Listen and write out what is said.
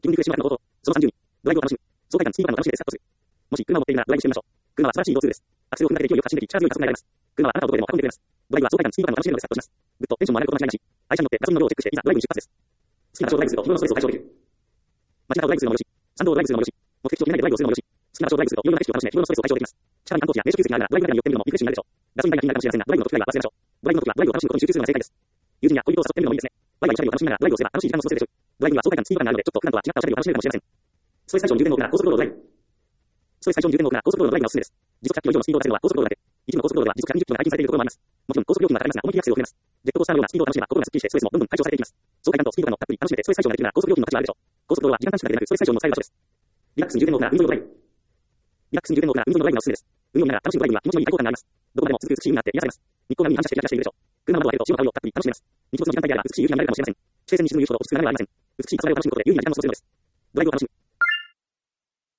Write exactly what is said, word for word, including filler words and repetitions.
気分に空しまったのこと。そのさんじゅうに。ドライブを楽しむ。爽快感、スピード感の楽しいです。カットする。もし、車を持っているならドライブしてみましょう。車は素晴らしい移動ツールです。アクセルを踏んだり勢いよく走るとき、力強い加速が得られます。車はあなたをどこでも運んでくれます。ドライブは爽快感、スピード感の楽しいのでスタートします。グッド、テンションも上がること間違いなし。愛車に乗ってガソリンの量をチェックして、いざドライブに出発です。好きな場所をドライブすると日頃のストレスを解消できる。街中をドライブするのもよし、山道をドライブするのもよし、目的地を決めないでドライブをするのもよし、好きな場所をドライブするといろんな景色を楽しめ、日頃のストレスを解消できます。地下に観光地や名所休息があるならドライブに寄ってみるのもリフレッシュになるでしょう。ガソリン代が気になるかもしれませんが、ドライブの時は忘れましょう。ドライブの時はドライブを楽しむことに集中するのが正解です。友人や恋人を誘ってみるのもいいですね。ワイワイしたりを楽しみながらドライブをすれば楽しい時間も過ごせるでしょう。ドライブには爽快感、スピード感があるので、ちょっと普段とは違ったおしゃれを楽しめるかもしれません。ストレス解消に充電の多くなら高速道路をドライブ。ストレス解消に充電の多くなら高速道路のドライブがおすすめです。時速ひゃっキロ以上のスピードを出せるのは高速道路だけ。一部の高速道路では時速ひゃくにじゅっキロが解禁されているところもあります。もちろん高速料金は高いますが、思い切りアクセルを踏めます。ジェットコースターのようなスピードを楽しめば心がすっきりしてストレスもどんどん解消されていきます。爽快感とスピード感のたっぷり楽しめてストレス解消ができるなら高速料金の価値はあるでしょう。高速道路は時間短縮だけでなくストレス解消も使える場所です。リラックスに充電の多くなら海沿いドライブ。リラックスに充電の多くなら海沿いのドライブがおすすめです。海を見ながら楽しむドライブには気持ちのいい開放感があります。どこまでも続く美しい海があって癒されます。日光が海に反射してキラキラしているでしょう。車の窓を開けると潮の香りをたっぷり楽しめます。日没の時間帯であれば美しい夕日が見られるかもしれません。地平線に沈む夕日ほど美しくならないありません。美しい朝晴れを楽しむことで有意義な時間を過ごせるのです。ドライブを楽しむ。